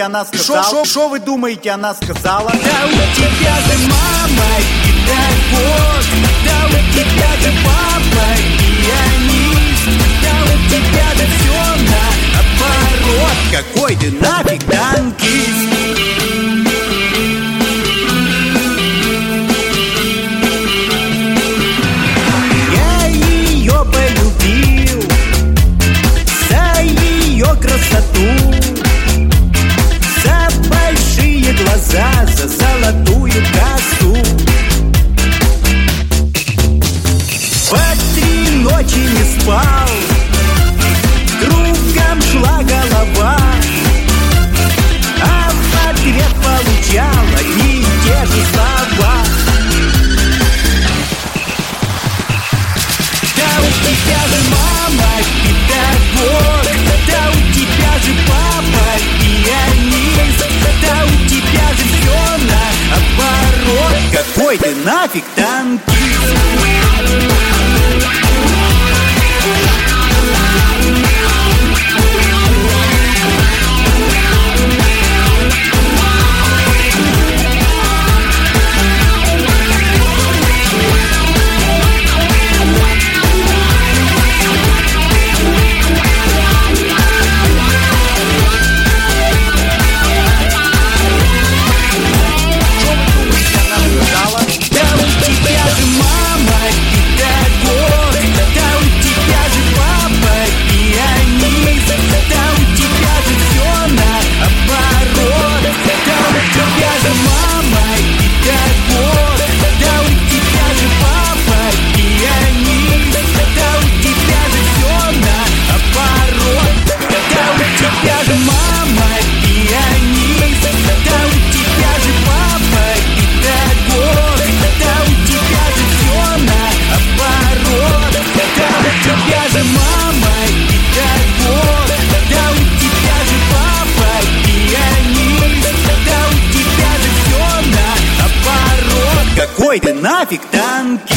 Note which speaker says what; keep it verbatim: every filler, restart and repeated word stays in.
Speaker 1: думаете, она сказала? Что вы думаете, она сказала?
Speaker 2: Да у тебя же мама педагог, да у тебя же папа пианист, да у тебя же все наоборот.
Speaker 1: Какой ты нафиг танкист?
Speaker 2: Я ее полюбил за ее красоту, за большие глаза, за золотую косу. По три ночи не спал, кругом шла голова, а в ответ получал одни и те же слова. Да у тебя же мама педагог, да у тебя же папа пианист, да у тебя же все наоборот.
Speaker 1: Какой ты нафиг танкист? Какой ты нафиг танкист?